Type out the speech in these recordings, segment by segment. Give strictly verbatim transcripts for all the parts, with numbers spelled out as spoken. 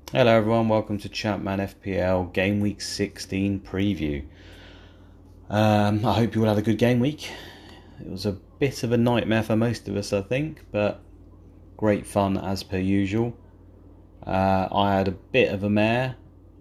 Hello everyone, welcome to Champman F P L Game Week sixteen preview. Um, I hope you all had a good game week. It was a bit of a nightmare for most of us, I think, but great fun as per usual. Uh, I had a bit of a mare.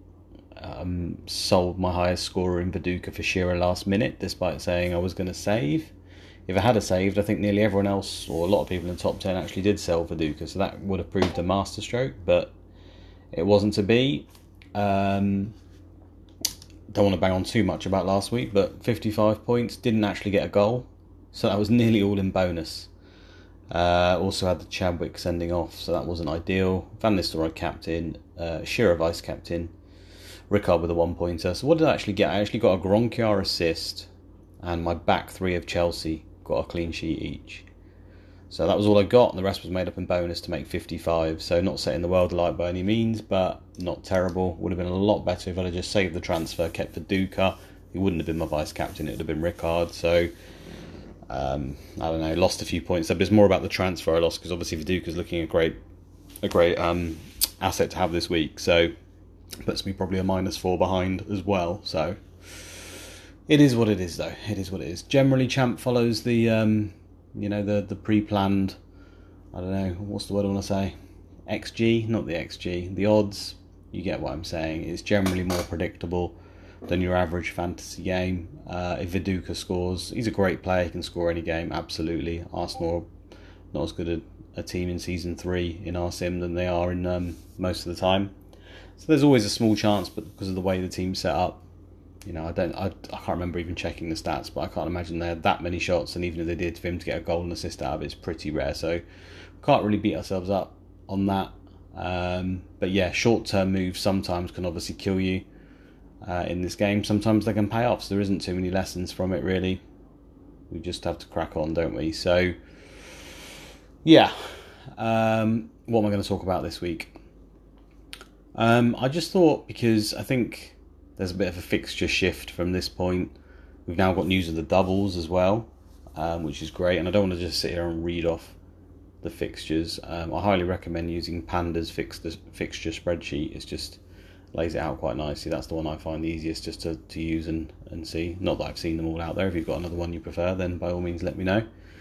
Um, sold my highest scorer in Viduka for Shearer last minute, despite saying I was going to save. If I had a saved, I think nearly everyone else, or a lot of people in the top ten, actually did sell Viduka, so that would have proved a masterstroke, but it wasn't to be. Um, don't want to bang on too much about last week, but fifty-five points, didn't actually get a goal, so that was nearly all in bonus. Uh, also had the Chadwick sending off, so that wasn't ideal. Van Nistelrooy captain, uh, Shearer vice captain, Rickard with a one pointer. So what did I actually get? I actually got a Gronkiar assist, and my back three of Chelsea got a clean sheet each. So that was all I got, and the rest was made up in bonus to make fifty-five. So not setting the world alight by any means, but not terrible. Would have been a lot better if I'd have just saved the transfer, kept Viduka. He wouldn't have been my vice captain, it would have been Rickard. So, um, I don't know, lost a few points. But it's more about the transfer I lost, because obviously Viduka's looking a great a great um, asset to have this week. So, puts me probably a minus four behind as well. So, it is what it is, though. It is what it is. Generally, Champ follows the... Um, You know, the, the pre-planned, I don't know, what's the word I want to say? X G, not the X G. The odds, you get what I'm saying. It's generally more predictable than your average fantasy game. Uh, if Viduka scores, he's a great player. He can score any game, absolutely. Arsenal not as good a, a team in Season three in our sim than they are in um, most of the time. So there's always a small chance, but because of the way the team's set up, You know, I don't. I, I can't remember even checking the stats, but I can't imagine they had that many shots. And even if they did, for him to get a goal and assist out of it, it's pretty rare. So, can't really beat ourselves up on that. Um, but yeah, short-term moves sometimes can obviously kill you uh, in this game. Sometimes they can pay off. So there isn't too many lessons from it, really. We just have to crack on, don't we? So, yeah. Um, what am I going to talk about this week? Um, I just thought, because I think there's a bit of a fixture shift from this point. We've now got news of the doubles as well, um, which is great. And I don't want to just sit here and read off the fixtures. Um, I highly recommend using Panda's fix the fixture spreadsheet. It's just lays it out quite nicely. That's the one I find the easiest just to, to use and, and see. Not that I've seen them all out there. If you've got another one you prefer, then by all means let me know.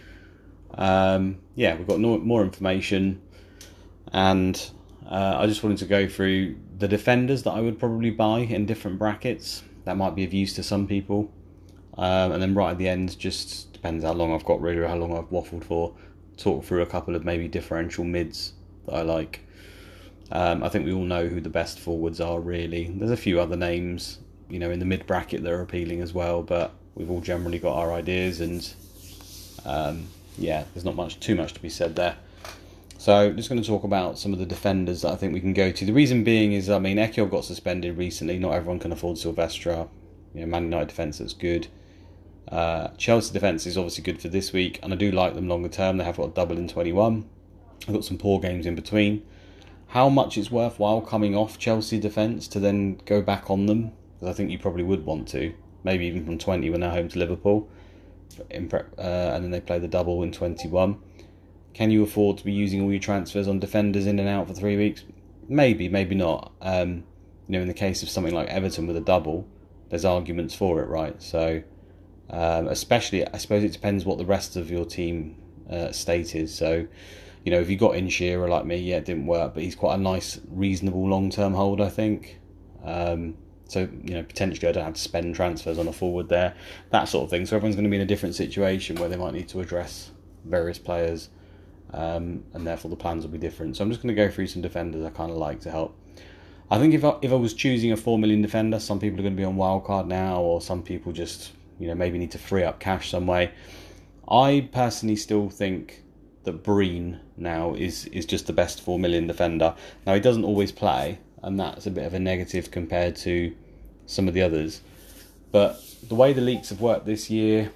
Um, yeah, we've got no, more information, and Uh, I just wanted to go through the defenders that I would probably buy in different brackets. That might be of use to some people. Um, and then right at the end, just depends how long I've got really, or how long I've waffled for, talk through a couple of maybe differential mids that I like. Um, I think we all know who the best forwards are, really. There's a few other names, you know, in the mid bracket that are appealing as well, but we've all generally got our ideas, and um, yeah, there's not much too much to be said there. So, just going to talk about some of the defenders that I think we can go to. The reason being is, I mean, Ekiov got suspended recently. Not everyone can afford Silvestre. You know, Man United defence, that's good. Uh, Chelsea defence is obviously good for this week, and I do like them longer term. They have got a double in twenty-one. I've got some poor games in between. How much it's worthwhile coming off Chelsea defence to then go back on them? Because I think you probably would want to. Maybe even from twenty when they're home to Liverpool. In prep, uh, and then they play the double in twenty-one. Can you afford to be using all your transfers on defenders in and out for three weeks? Maybe, maybe not. Um, you know, in the case of something like Everton with a double, there's arguments for it, right? So, um, especially, I suppose it depends what the rest of your team uh, state is. So, you know, if you got in Shearer like me, yeah, it didn't work, but he's quite a nice, reasonable long-term hold, I think. Um, so, you know, potentially I don't have to spend transfers on a forward there, that sort of thing. So everyone's going to be in a different situation where they might need to address various players. Um, and therefore the plans will be different. So I'm just going to go through some defenders I kind of like to help. I think if I, if I was choosing a four million defender, some people are going to be on wildcard now, or some people just, you know, maybe need to free up cash some way. I personally still think that Breen now is, is just the best four million defender. Now, he doesn't always play, and that's a bit of a negative compared to some of the others. But the way the leaks have worked this year,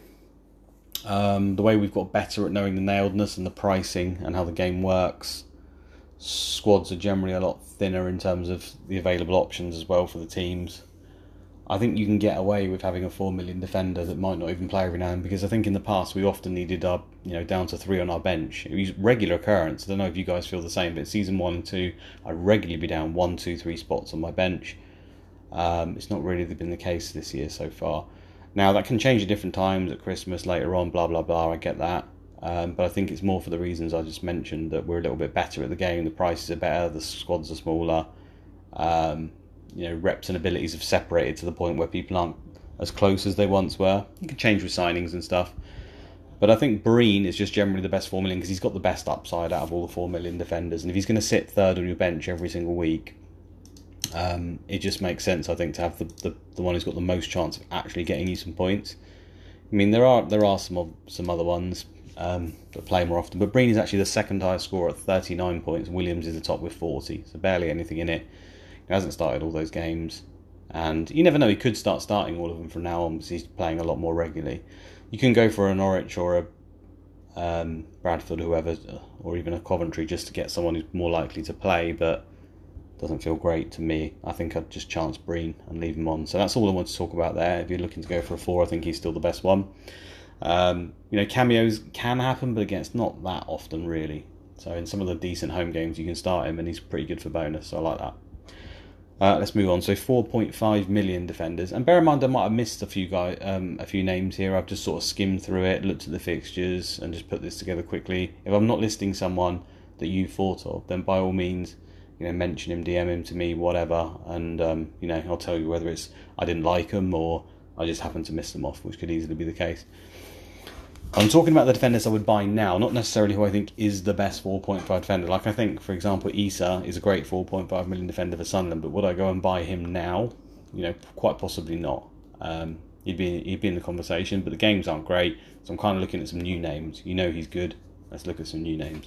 Um, the way we've got better at knowing the nailedness and the pricing and how the game works, squads are generally a lot thinner in terms of the available options as well for the teams. I think you can get away with having a four million defender that might not even play every now and then, because I think in the past we often needed our, you know, down to three on our bench. It was regular occurrence. I don't know if you guys feel the same, but season one and two, I'd regularly be down one, two, three spots on my bench. Um, it's not really been the case this year so far. Now, that can change at different times, at Christmas, later on, blah, blah, blah, I get that. Um, but I think it's more for the reasons I just mentioned, that we're a little bit better at the game, the prices are better, the squads are smaller, um, you know, reps and abilities have separated to the point where people aren't as close as they once were. You can change with signings and stuff. But I think Breen is just generally the best four million because he's got the best upside out of all the four million defenders. And if he's going to sit third on your bench every single week, um, it just makes sense, I think, to have the, the, the one who's got the most chance of actually getting you some points. I mean, there are there are some of, some other ones um, that play more often, but Breen is actually the second highest scorer at thirty-nine points. Williams is the top with forty, so barely anything in it. He hasn't started all those games, and you never know, he could start starting all of them from now on because he's playing a lot more regularly. You can go for a Norwich or a um, Bradford, whoever, or even a Coventry just to get someone who's more likely to play, but doesn't feel great to me. I think I'd just chance Breen and leave him on. So that's all I want to talk about there. If you're looking to go for a four, I think he's still the best one. Um, you know, cameos can happen, but again, it's not that often really. So in some of the decent home games, you can start him, and he's pretty good for bonus. So I like that. Uh, let's move on. So four point five million defenders, and bear in mind I might have missed a few guys, um, a few names here. I've just sort of skimmed through it, looked at the fixtures, and just put this together quickly. If I'm not listing someone that you thought of, then by all means, you know, mention him, D M him to me, whatever, and um, you know, I'll tell you whether it's I didn't like them or I just happened to miss them off, which could easily be the case. I'm talking about the defenders I would buy now, not necessarily who I think is the best four point five defender. Like, I think, for example, Issa is a great four point five million defender for Sunderland, but would I go and buy him now? You know, quite possibly not. Um, he'd be he'd be in the conversation, but the games aren't great, so I'm kind of looking at some new names. You know he's good. Let's look at some new names.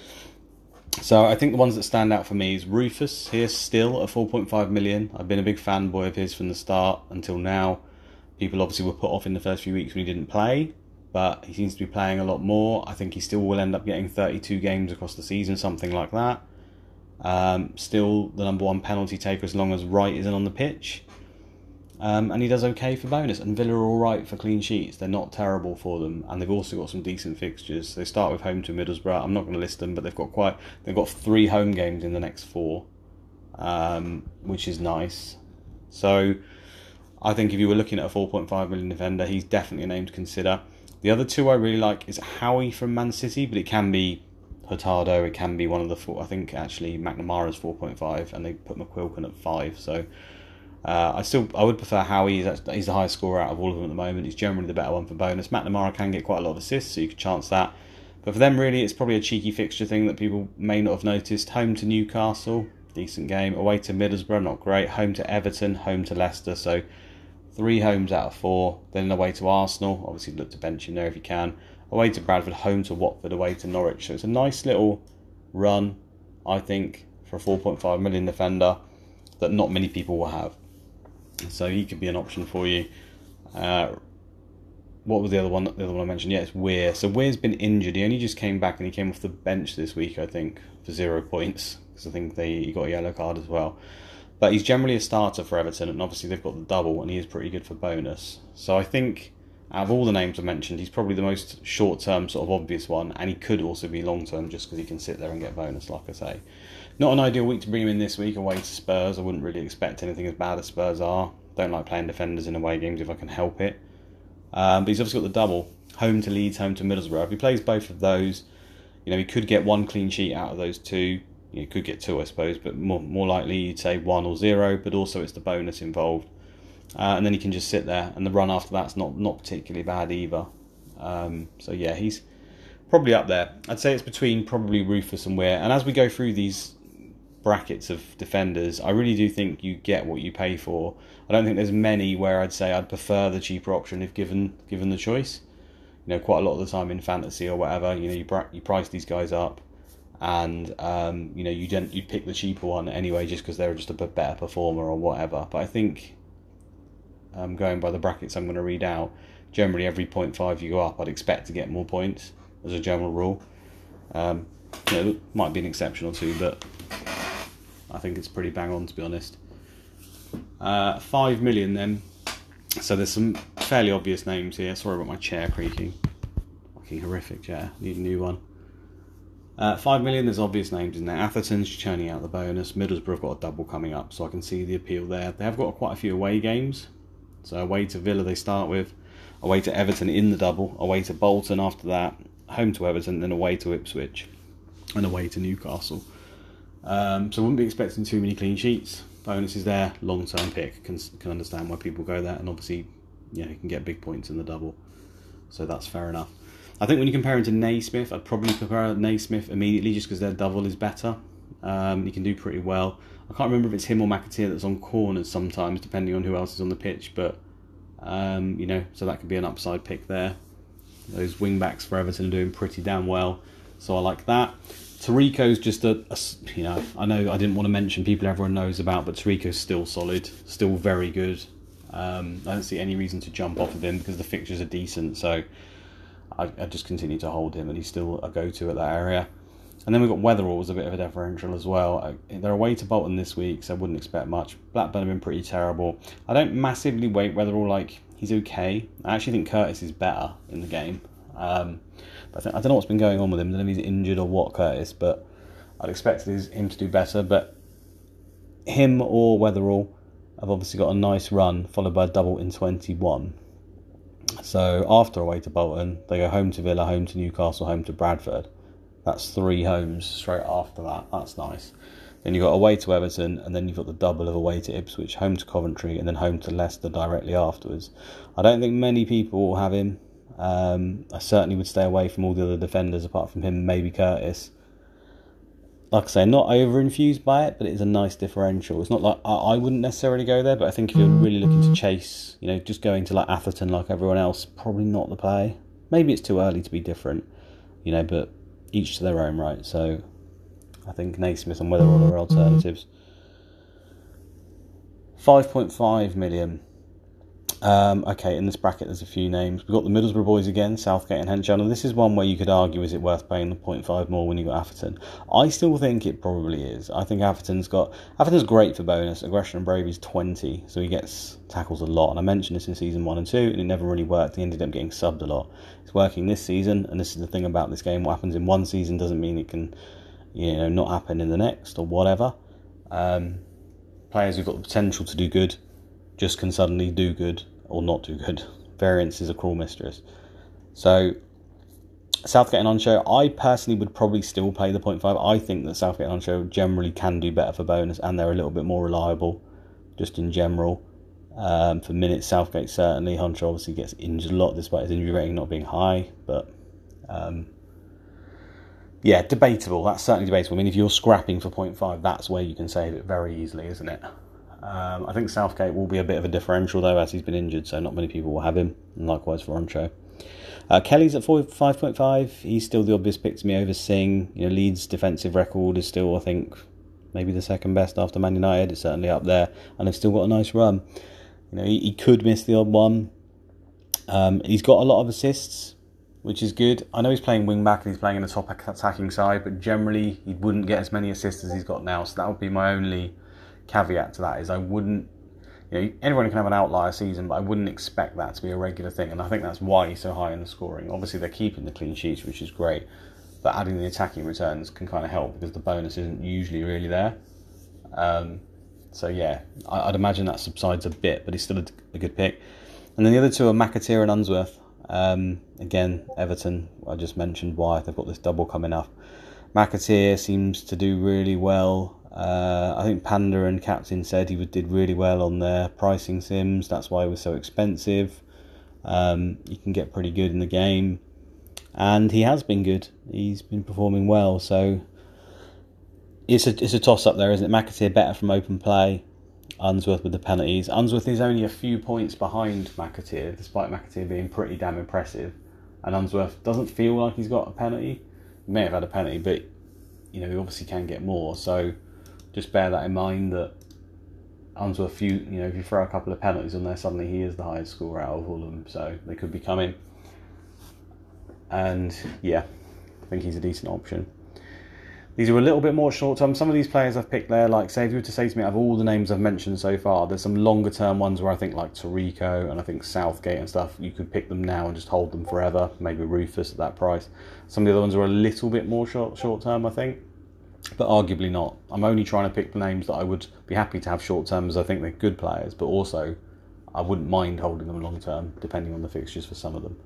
So I think the ones that stand out for me is Rufus here, still at four point five million. I've been a big fanboy of his from the start until now. People obviously were put off in the first few weeks when he didn't play, but he seems to be playing a lot more. I think he still will end up getting thirty-two games across the season, something like that. Um, still the number one penalty taker as long as Wright isn't on the pitch. Um, and he does okay for bonus. And Villa are alright for clean sheets. They're not terrible for them. And they've also got some decent fixtures. They start with home to Middlesbrough. I'm not going to list them, but they've got quite they've got three home games in the next four, um, which is nice. So I think if you were looking at a four point five million defender, he's definitely a name to consider. The other two I really like is Howie from Man City, but it can be Hurtado, it can be one of the four. I think actually McNamara's four point five, and they put McQuilkin at five. So uh, I still I would prefer Howie. He's, he's the highest scorer out of all of them at the moment. He's generally the better one for bonus. McNamara can get quite a lot of assists, so you could chance that. But for them, really, it's probably a cheeky fixture thing that people may not have noticed. Home to Newcastle, decent game. Away to Middlesbrough, not great. Home to Everton, home to Leicester. So three homes out of four. Then away to Arsenal. Obviously, look to bench him there if you can. Away to Bradford, home to Watford, away to Norwich. So it's a nice little run, I think, for a four point five million defender that not many people will have. So he could be an option for you. Uh, what was the other one? The other one I mentioned? Yeah, it's Weir. So Weir's been injured. He only just came back and he came off the bench this week, I think, for zero points. Because I think they he got a yellow card as well. But he's generally a starter for Everton, and obviously they've got the double, and he is pretty good for bonus. So I think out of all the names I mentioned, he's probably the most short-term, sort of obvious one, and he could also be long-term just because he can sit there and get bonus, like I say. Not an ideal week to bring him in this week, away to Spurs. I wouldn't really expect anything as bad as Spurs are. Don't like playing defenders in away games if I can help it. Um, but he's obviously got the double. Home to Leeds, home to Middlesbrough. If he plays both of those, you know, he could get one clean sheet out of those two. You could get two, I suppose, but more more likely you'd say one or zero, but also it's the bonus involved. Uh, and then he can just sit there, and the run after that's not, not particularly bad either. Um, so yeah, he's probably up there. I'd say it's between probably Rufus and Weir. And as we go through these brackets of defenders, I really do think you get what you pay for. I don't think there's many where I'd say I'd prefer the cheaper option if given given the choice. You know, quite a lot of the time in fantasy or whatever, you know, you bra- you price these guys up, and um, you know, you don't you pick the cheaper one anyway just because they're just a better performer or whatever. But I think, um, going by the brackets I'm going to read out, generally every point five you go up, I'd expect to get more points as a general rule. Um, you know, might be an exception or two, but I think it's pretty bang on, to be honest. Uh, five million then. So there's some fairly obvious names here. Sorry about my chair creaking. Fucking horrific chair. Need a new one. Uh, five million, there's obvious names in there. Atherton's churning out the bonus. Middlesbrough have got a double coming up, so I can see the appeal there. They have got quite a few away games. So away to Villa they start with, away to Everton in the double, away to Bolton after that, home to Everton, then away to Ipswich, and away to Newcastle. Um, so I wouldn't be expecting too many clean sheets. Bonus is there, long-term pick. Can can understand why people go there, and obviously, you know, you can get big points in the double. So that's fair enough. I think when you compare him to Naismith, I'd probably compare Naismith immediately just because their double is better. Um, he can do pretty well. I can't remember if it's him or McAteer that's on corners sometimes, depending on who else is on the pitch. But, um, you know, so that could be an upside pick there. Those wing-backs for Everton are doing pretty damn well. So I like that. Tarico's just a, a, you know, I know I didn't want to mention people everyone knows about, but Tarico's still solid, still very good. Um, I don't see any reason to jump off of him because the fixtures are decent. So I, I just continue to hold him, and he's still a go-to at that area. And then we've got Weatherall was a bit of a differential as well. I, they're away to Bolton this week, so I wouldn't expect much. Blackburn have been pretty terrible. I don't massively weight Weatherall, like, he's okay. I actually think Curtis is better in the game. Um, but I, think, I don't know what's been going on with him. I don't know if he's injured or what, Curtis, but I'd expect him to do better. But him or Weatherall have obviously got a nice run, followed by a double in twenty-one. So after away to Bolton, they go home to Villa, home to Newcastle, home to Bradford. That's three homes straight after that. That's nice. Then you've got away to Everton, and then you've got the double of away to Ipswich, home to Coventry, and then home to Leicester directly afterwards. I don't think many people will have him. Um, I certainly would stay away from all the other defenders apart from him, maybe Curtis. Like I say, not over-infused by it, but it is a nice differential. It's not like I, I wouldn't necessarily go there, but I think if you're really looking to chase, you know, just going to like Atherton like everyone else, probably not the play. Maybe it's too early to be different, you know, but each to their own, right? So I think Naismith and Weatherall are alternatives. five point five million. Um, okay, in this bracket there's a few names. We've got the Middlesbrough boys again, Southgate and Henchard. This is one where you could argue, is it worth paying the zero point five more when you got Atherton? I still think it probably is. I think Atherton's got... Atherton's great for bonus. Aggression and bravery is twenty, so he gets tackles a lot. And I mentioned this in season one and two, and it never really worked. He ended up getting subbed a lot. It's working this season, and this is the thing about this game. What happens in one season doesn't mean it can, you know, not happen in the next or whatever. Um, players who've got the potential to do good just can suddenly do good or not do good. Variance is a cruel mistress. So Southgate and Unshow, I personally would probably still play the zero point five. I think that Southgate and Unshow generally can do better for bonus, and they're a little bit more reliable just in general. Um, for minutes, Southgate certainly. Hunter obviously gets injured a lot despite his injury rating not being high, but um, yeah, debatable. That's certainly debatable. I mean, if you're scrapping for zero point five, that's where you can save it very easily, isn't it? Um, I think Southgate will be a bit of a differential though, as he's been injured, so not many people will have him, and likewise for Roncho. Uh, Kelly's at five point five. He's still the obvious pick to me over Singh. You know, Leeds' defensive record is still, I think, maybe the second best after Man United. It's certainly up there, and they've still got a nice run. You know, he, he could miss the odd one. Um, he's got a lot of assists, which is good. I know he's playing wing back and he's playing in the top attacking side, but generally he wouldn't get as many assists as he's got now. So that would be my only caveat to that, is I wouldn't, you know, anyone can have an outlier season, but I wouldn't expect that to be a regular thing, and I think that's why he's so high in the scoring. Obviously they're keeping the clean sheets, which is great, but adding the attacking returns can kind of help because the bonus isn't usually really there. Um, so yeah, I, I'd imagine that subsides a bit, but he's still a, a good pick. And then the other two are McAteer and Unsworth. Um, again, Everton, I just mentioned why they've got this double coming up. McAteer seems to do really well. Uh, I think Panda and Captain said he would, did really well on their pricing sims. That's why it was so expensive. Um, he can get pretty good in the game, and he has been good. He's been performing well, so it's a it's a toss up there, isn't it? McAteer better from open play. Unsworth with the penalties. Unsworth is only a few points behind McAteer, despite McAteer being pretty damn impressive. And Unsworth doesn't feel like he's got a penalty. He may have had a penalty, but you know he obviously can get more. So just bear that in mind, that Unsworth, few, you know, if you throw a couple of penalties on there, suddenly he is the highest scorer out of all of them. So they could be coming. And yeah, I think he's a decent option. These are a little bit more short-term. Some of these players I've picked there, like say if you were to say to me, out of all the names I've mentioned so far, there's some longer-term ones where I think like Tarico and I think Southgate and stuff, you could pick them now and just hold them forever. Maybe Rufus at that price. Some of the other ones are a little bit more short, short-term, I think, but arguably not. I'm only trying to pick the names that I would be happy to have short-term, as I think they're good players, but also I wouldn't mind holding them long-term, depending on the fixtures for some of them.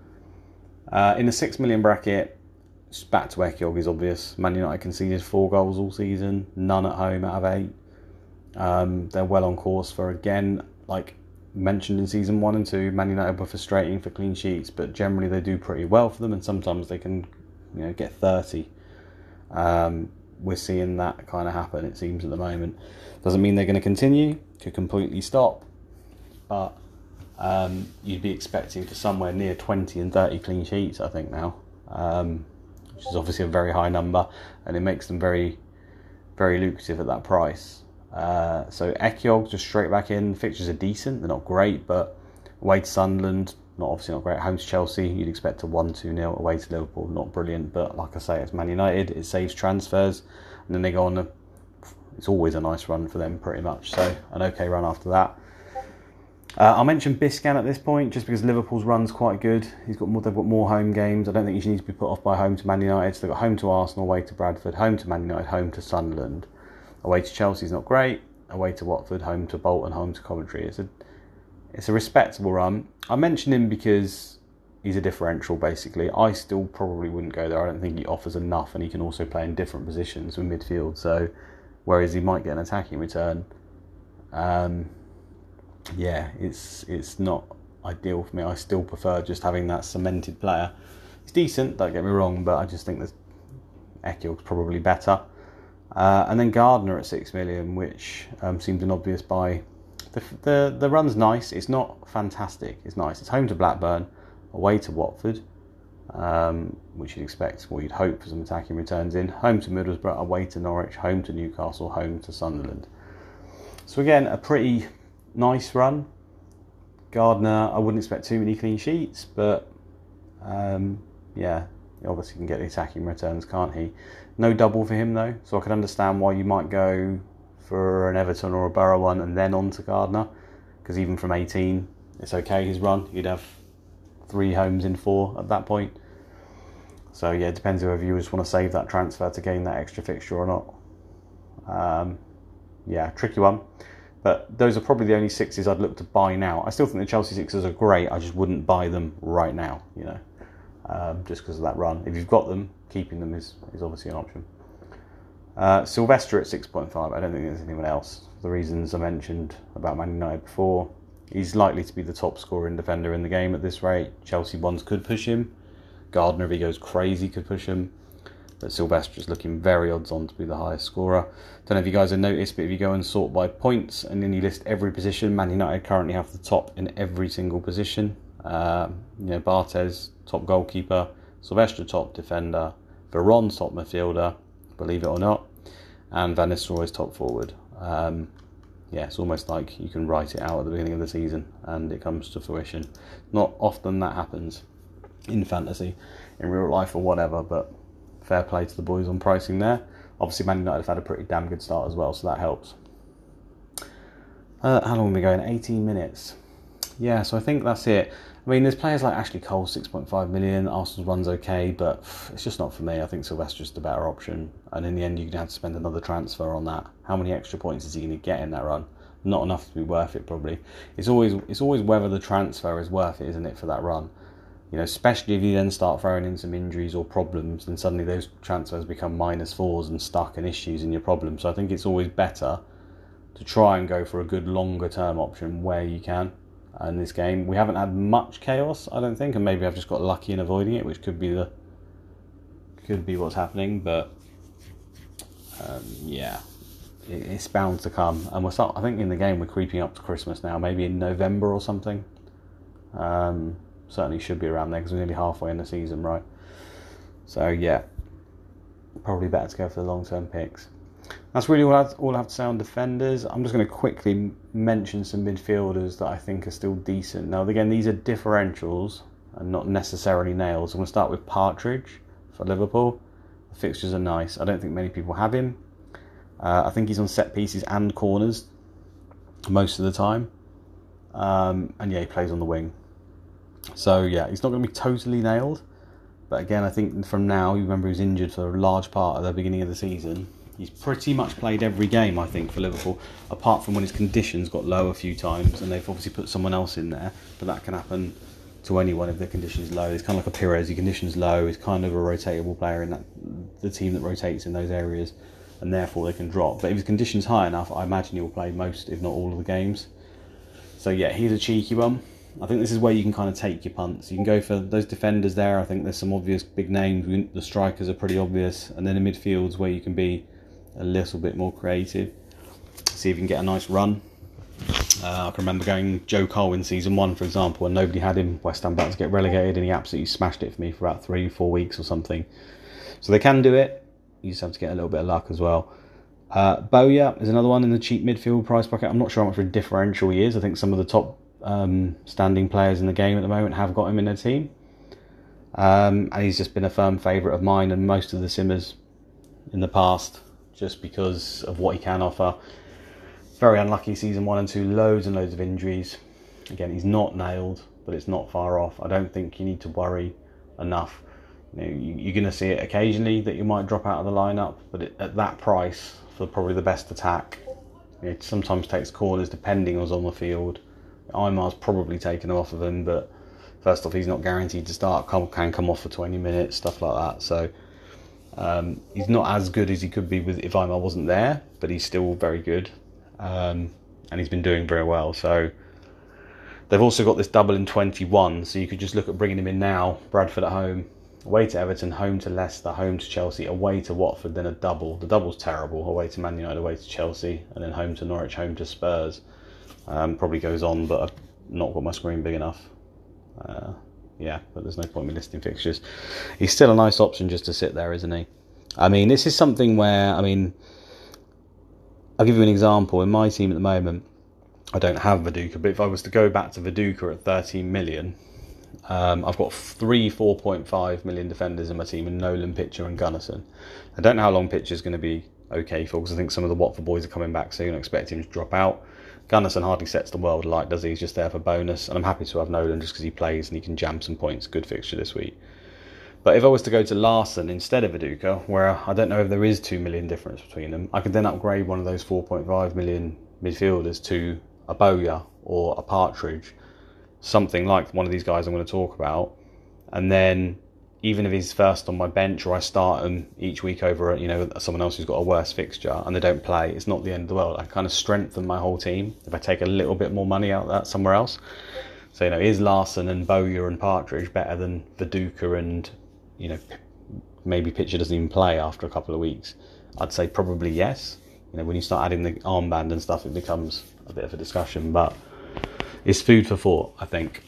Uh, in the six million bracket, back to Ekiog is obvious. Man United conceded four goals all season, none at home out of eight. Um, they're well on course for, again, like mentioned in season one and two, Man United were frustrating for clean sheets, but generally they do pretty well for them, and sometimes they can, you know, get thirty. Um, we're seeing that kind of happen, it seems, at the moment. Doesn't mean they're going to continue, could completely stop, but um, you'd be expecting for somewhere near twenty and thirty clean sheets, I think, now. Um, which is obviously a very high number, and it makes them very, very lucrative at that price. Uh, so Ekiog just straight back in. Fixtures are decent, they're not great, but away to Sunderland, not obviously not great. Home to Chelsea, you'd expect a one two nil. Away to Liverpool, not brilliant, but like I say, it's Man United, it saves transfers, and then they go on a, it's always a nice run for them pretty much, so an okay run after that. Uh, I'll mention Biscan at this point, just because Liverpool's run's quite good. He's got more, they've got more home games. I don't think you should need to be put off by home to Man United. So they've got home to Arsenal, away to Bradford, home to Man United, home to Sunderland. Away to Chelsea's not great. Away to Watford, home to Bolton, home to Coventry. It's a, it's a respectable run. I mentioned him because he's a differential, basically. I still probably wouldn't go there. I don't think he offers enough, and he can also play in different positions with midfield. So, whereas he might get an attacking return, um, yeah, it's it's not ideal for me. I still prefer just having that cemented player. It's decent, don't get me wrong, but I just think that Ekiog's probably better. Uh, and then Gardner at six million, which um, seemed an obvious buy. The, the the run's nice. It's not fantastic. It's nice. It's home to Blackburn, away to Watford, um, which you'd expect, well, you'd hope for some attacking returns in. Home to Middlesbrough, away to Norwich, home to Newcastle, home to Sunderland. So again, a pretty nice run. Gardner, I wouldn't expect too many clean sheets, but um, yeah, he obviously can get the attacking returns, can't he? No double for him though, so I can understand why you might go for an Everton or a Borough one and then on to Gardner, because even from eighteen, it's okay, his run. You'd have three homes in four at that point. So yeah, it depends whether you just want to save that transfer to gain that extra fixture or not. Um, yeah, tricky one. But those are probably the only sixes I'd look to buy now. I still think the Chelsea sixes are great. I just wouldn't buy them right now, you know, um, just because of that run. If you've got them, keeping them is, is obviously an option. Uh, Sylvester at six point five. I don't think there's anyone else. For the reasons I mentioned about Man United before, he's likely to be the top scoring defender in the game at this rate. Chelsea ones could push him. Gardner, if he goes crazy, could push him. But Sylvester is looking very odds on to be the highest scorer. Don't know if you guys have noticed, but if you go and sort by points and then you list every position, Man United currently have the top in every single position. Um, you know, Barthez, top goalkeeper, Sylvester, top defender, Veron, top midfielder, believe it or not, and Van Nistelrooy, top forward. Um, yeah, it's almost like you can write it out at the beginning of the season and it comes to fruition. Not often that happens in fantasy, in real life or whatever, but fair play to the boys on pricing there. Obviously, Man United have had a pretty damn good start as well, so that helps. Uh, how long are we going? eighteen minutes. Yeah, so I think that's it. I mean, there's players like Ashley Cole, six point five million. Arsenal's run's okay, but it's just not for me. I think Sylvester's the better option. And in the end, you're going to have to spend another transfer on that. How many extra points is he going to get in that run? Not enough to be worth it, probably. It's always it's always whether the transfer is worth it, isn't it, for that run? You know, especially if you then start throwing in some injuries or problems, then suddenly those transfers become minus fours and stuck and issues in your problem. So I think it's always better to try and go for a good longer term option where you can. In this game, we haven't had much chaos, I don't think, and maybe I've just got lucky in avoiding it, which could be the could be what's happening. But um, yeah, it, it's bound to come, and we're start. I think in the game we're creeping up to Christmas now, maybe in November or something. Um, Certainly should be around there because we're nearly halfway in the season, right? So yeah, probably better to go for the long-term picks. That's really all I, have, all I have to say on defenders. I'm just going to quickly mention some midfielders that I think are still decent. Now, again, these are differentials and not necessarily nails. I'm going to start with Partridge for Liverpool. fixtures are nice. I don't think many people have him. Uh, I think he's on set pieces and corners most of the time. Um, and yeah, he plays on the wing. So yeah, he's not going to be totally nailed. But again, I think from now, you remember he was injured for a large part of the beginning of the season. He's pretty much played every game, I think, for Liverpool, apart from when his conditions got low a few times, and they've obviously put someone else in there. But that can happen to anyone if their condition's low. It's kind of like a Pires. Your condition's low. He's kind of a rotatable player in that the team that rotates in those areas, and therefore they can drop. But if his condition's high enough, I imagine he will play most, if not all, of the games. So yeah, he's a cheeky one. I think this is where you can kind of take your punts. You can go for those defenders there. I think there's some obvious big names. The strikers are pretty obvious. And then the midfields where you can be a little bit more creative. See if you can get a nice run. Uh, I can remember going Joe Cole in season one, for example, and nobody had him. West Ham about to get relegated, and he absolutely smashed it for me for about three, four weeks or something. So they can do it. You just have to get a little bit of luck as well. Uh, Bowyer is another one in the cheap midfield price bracket. I'm not sure how much of a differential he is. I think some of the top um, standing players in the game at the moment have got him in their team. Um, and he's just been a firm favourite of mine and most of the simmers in the past, just because of what he can offer. Very unlucky season one and two, loads and loads of injuries. Again, he's not nailed, but it's not far off. I don't think you need to worry enough. You know, you, you're going to see it occasionally that you might drop out of the lineup, but it, at that price, for probably the best attack, you know, it sometimes takes corners depending on who's on the field. Aymar's probably taken him off of him, but first off, he's not guaranteed to start, can, can come off for twenty minutes, stuff like that. So um, he's not as good as he could be with if Aymar wasn't there, but he's still very good. Um, and he's been doing very well. So they've also got this double in twenty-one, so you could just look at bringing him in now. Bradford at home, away to Everton, home to Leicester, home to Chelsea, away to Watford, then a double. The double's terrible. Away to Man United, away to Chelsea, and then home to Norwich, home to Spurs. Um, probably goes on, but I've not got my screen big enough. Uh, yeah, but there's no point in me listing fixtures. He's still a nice option just to sit there, isn't he? I mean, this is something where, I mean, I'll give you an example. In my team at the moment, I don't have Viduka, but if I was to go back to Viduka at thirteen million, um, I've got three four point five million defenders in my team, and Nolan, Pitcher and Gunnarsson. I don't know how long Pitcher's going to be okay for, because I think some of the Watford boys are coming back soon. I expect him to drop out. Gunnarsson hardly sets the world alight, does he? He's just there for bonus, and I'm happy to have Nolan just because he plays and he can jam some points. Good fixture this week. But if I was to go to Larsson instead of Viduka, where I don't know if there is two million difference between them, I could then upgrade one of those four point five million midfielders to a Bowyer or a Partridge, something like one of these guys I'm going to talk about. And then even if he's first on my bench, or I start him each week over, you know, someone else who's got a worse fixture and they don't play, it's not the end of the world. I kind of strengthen my whole team if I take a little bit more money out of that somewhere else. So, you know, is Larsson and Bowyer and Partridge better than Viduka and, you know, maybe Pitcher doesn't even play after a couple of weeks? I'd say probably yes. You know, when you start adding the armband and stuff, it becomes a bit of a discussion, but it's food for thought, I think,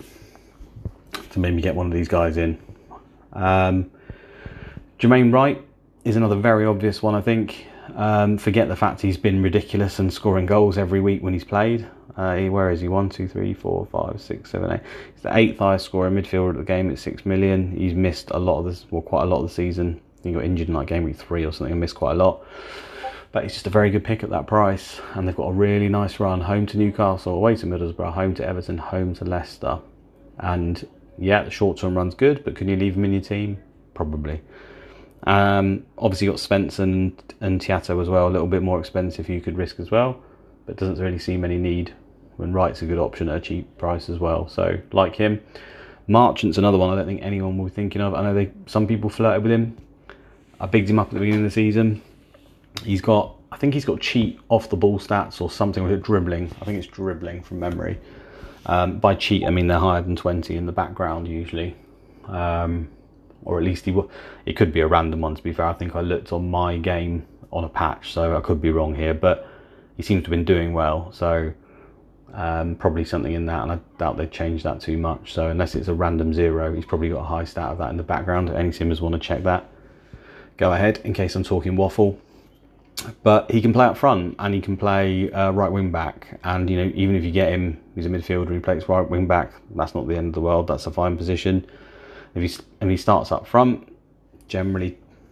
to maybe get one of these guys in. Um, Jermaine Wright is another very obvious one, I think. Um, forget the fact he's been ridiculous and scoring goals every week when he's played. Uh, he, where is he? One, two, three, four, five, six, seven, eight. He's the eighth highest scorer midfielder at the game at six million. He's missed a lot of this, well, quite a lot of the season. He got injured in like game week three or something and missed quite a lot. But he's just a very good pick at that price. And they've got a really nice run. Home to Newcastle, away to Middlesbrough, home to Everton, home to Leicester. And yeah, the short-term run's good, but can you leave him in your team? Probably. Um, obviously you got Svensson and, and Tiato as well, a little bit more expensive you could risk as well, but doesn't really seem any need when Wright's a good option at a cheap price as well. So, like him. Marchant's another one I don't think anyone will be thinking of. I know they some people flirted with him. I bigged him up at the beginning of the season. He's got, I think he's got cheat off the ball stats or something with it, dribbling. I think it's dribbling from memory. Um, by cheat, I mean they're higher than twenty in the background usually. Um, or at least he w- it could be a random one, to be fair. I think I looked on my game on a patch, so I could be wrong here. But he seems to have been doing well, so um, probably something in that, and I doubt they'd change that too much. So unless it's a random zero, he's probably got a high stat of that in the background. If any simmers want to check that, go ahead, in case I'm talking waffle. But he can play up front and he can play uh, right wing back, and you know, even if you get him, he's a midfielder, he plays right wing back, that's not the end of the world. That's a fine position. If he if he starts up front, generally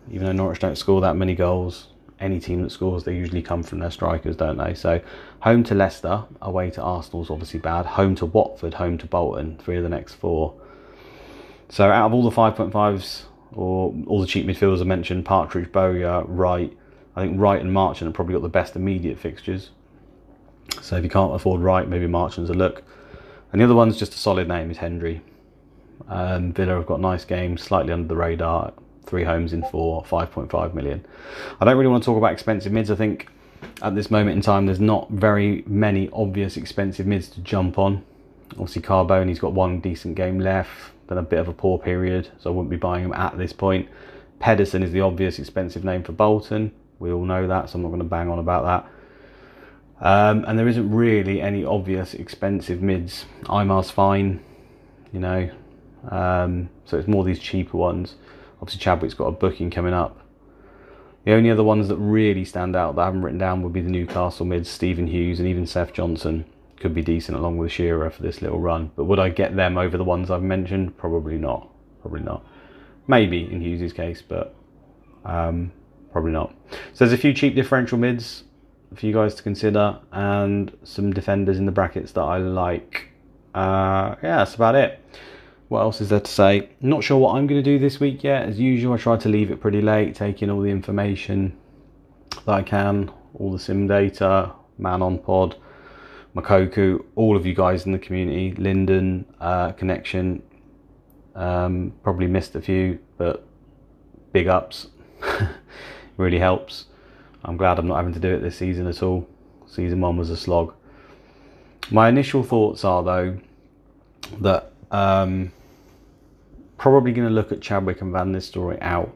even though Norwich don't score that many goals, any team that scores, they usually come from their strikers, don't they? So home to Leicester, away to Arsenal's obviously bad. Home to Watford, home to Bolton, three of the next four. So out of all the five point fives, or all the cheap midfielders I mentioned, Partridge, Bowyer, Wright, I think Wright and Marchand have probably got the best immediate fixtures. So if you can't afford Wright, maybe Marchand's a look. And the other one's just a solid name, is Hendry. Um, Villa have got nice games, slightly under the radar. Three homes in four, five point five million. I don't really want to talk about expensive mids. I think at this moment in time, there's not very many obvious expensive mids to jump on. Obviously, Carboni's got one decent game left, then a bit of a poor period, so I wouldn't be buying him at this point. Pedersen is the obvious expensive name for Bolton. We all know that, so I'm not going to bang on about that. Um, and there isn't really any obvious expensive mids. Imar's fine, you know, um, so it's more these cheaper ones. Obviously, Chadwick's got a booking coming up. The only other ones that really stand out that I haven't written down would be the Newcastle mids, Stephen Hughes and even Seth Johnson. Could be decent along with Shearer for this little run. But would I get them over the ones I've mentioned? Probably not. Probably not. Maybe in Hughes' case, but um, probably not. So there's a few cheap differential mids for you guys to consider, and some defenders in the brackets that I like. Uh, yeah, that's about it. What else is there to say? Not sure what I'm going to do this week yet. As usual, I try to leave it pretty late, take in all the information that I can, all the sim data, man on pod, Makoku, all of you guys in the community, Linden, uh, Connection. Um, probably missed a few, but big ups. Really helps. I'm glad I'm not having to do it this season at all. Season one was a slog. My initial thoughts are, though, that um, probably going to look at Chadwick and Van Nistelrooy out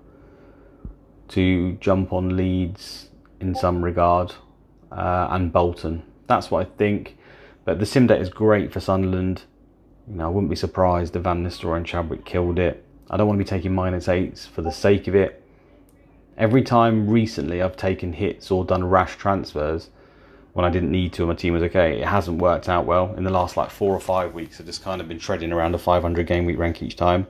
to jump on Leeds in some regard, uh, and Bolton. That's what I think. But the sim data is great for Sunderland. You know, I wouldn't be surprised if Van Nistelrooy and Chadwick killed it. I don't want to be taking minus eights for the sake of it. Every time recently I've taken hits or done rash transfers when I didn't need to and my team was okay, it hasn't worked out well. In the last like four or five weeks, I've just kind of been treading around a five hundred game week rank each time.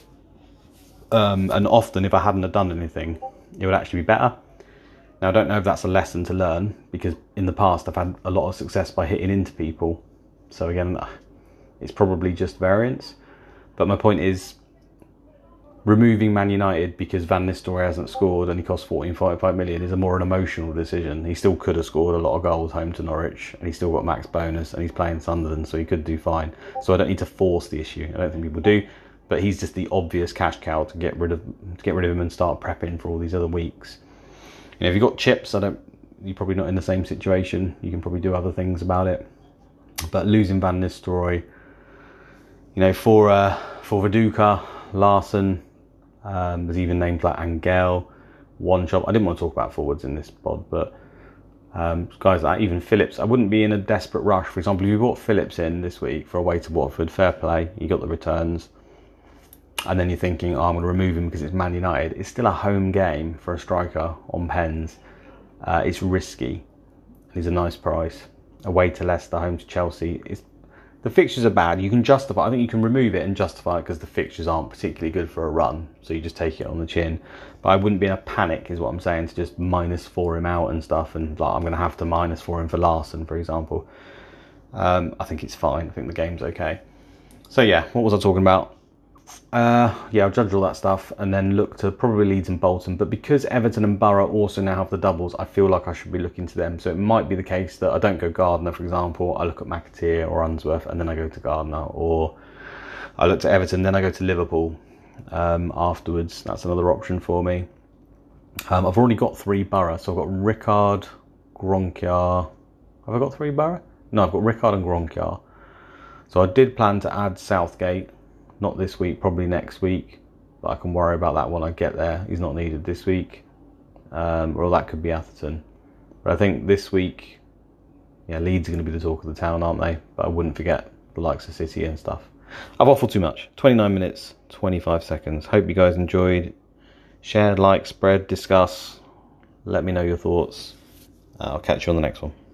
Um, and often, if I hadn't have done anything, it would actually be better. Now, I don't know if that's a lesson to learn, because in the past I've had a lot of success by hitting into people. So again, it's probably just variance. But my point is, removing Man United because Van Nistelrooy hasn't scored and he costs fourteen point five million is a more an emotional decision. He still could have scored a lot of goals home to Norwich, and he's still got max bonus, and he's playing Sunderland, so he could do fine. So I don't need to force the issue. I don't think people do. But he's just the obvious cash cow to get rid of to get rid of him and start prepping for all these other weeks. You know, if you've got chips, I don't. You're probably not in the same situation. You can probably do other things about it. But losing Van Nistelrooy, you know, for uh, for Viduka, Larson, um, there's even names like Angel, One Chop. I didn't want to talk about forwards in this pod, but um, guys like that, even Phillips. I wouldn't be in a desperate rush. For example, if you brought Phillips in this week for away to Watford, fair play. You got the returns. And then you're thinking, oh, I'm going to remove him because it's Man United. It's still a home game for a striker on pens. Uh, it's risky. He's a nice price. Away to Leicester, home to Chelsea. It's, the fixtures are bad. You can justify. I think you can remove it and justify it because the fixtures aren't particularly good for a run. So you just take it on the chin. But I wouldn't be in a panic, is what I'm saying, to just minus four him out and stuff. And like, I'm going to have to minus four him for Larson, for example. Um, I think it's fine. I think the game's okay. So yeah, what was I talking about? Uh, yeah, I'll judge all that stuff and then look to probably Leeds and Bolton. But because Everton and Borough also now have the doubles, I feel like I should be looking to them. So it might be the case that I don't go Gardner, for example. I look at McAteer or Unsworth and then I go to Gardner. Or I look to Everton, then I go to Liverpool um, afterwards. That's another option for me. Um, I've already got three Borough. So I've got Rickard, Gronkiar. Have I got three Borough? No, I've got Rickard and Gronkiar. So I did plan to add Southgate. Not this week, probably next week. But I can worry about that when I get there. He's not needed this week. Um, or that could be Atherton. But I think this week, yeah, Leeds are going to be the talk of the town, aren't they? But I wouldn't forget the likes of City and stuff. I've waffled too much. twenty-nine minutes, twenty-five seconds. Hope you guys enjoyed. Share, like, spread, discuss. Let me know your thoughts. I'll catch you on the next one.